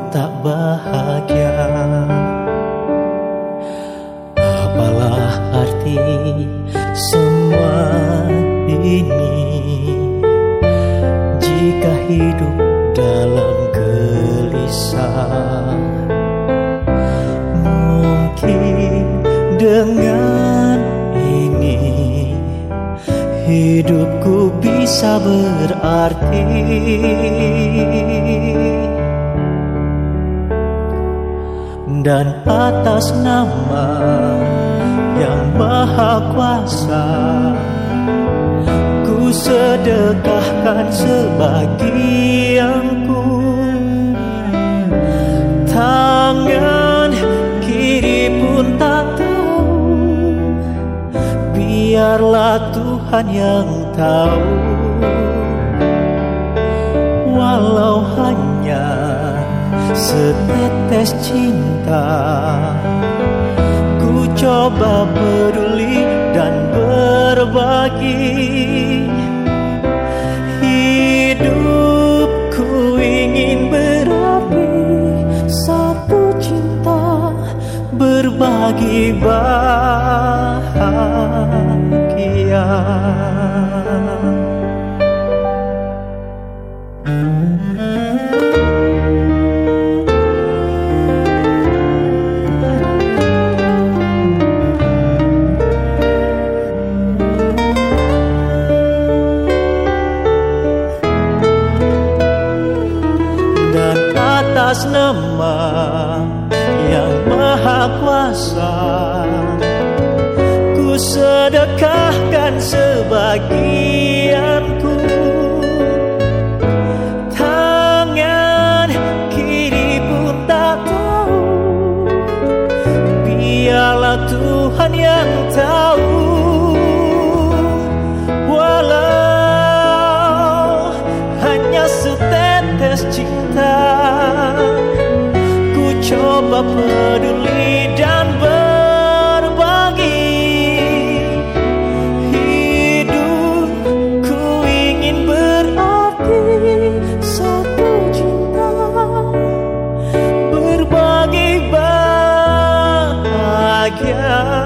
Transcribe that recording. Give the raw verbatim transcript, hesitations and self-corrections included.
tak bahagia. Apalah arti semua ini jika hidup dalam gelisah? Mungkin dengan ini hidupku bisa berarti. Dan atas nama yang Maha Kuasa, ku sedekahkan sebagianku. Tangan kiri pun tak tahu, biarlah Tuhan yang tahu. Walau hanya setetes cinta, ku coba peduli dan berbagi. Hidupku ingin berapi, satu cinta, berbagi bahagia. Atas nama yang Maha Kuasa, ku sedekahkan sebagianku. Tangan kiri pun tak tahu, biarlah Tuhan yang tahu. Walau hanya setetes cinta, coba peduli dan berbagi. Hidupku ingin berarti, satu cinta, berbagi bahagia.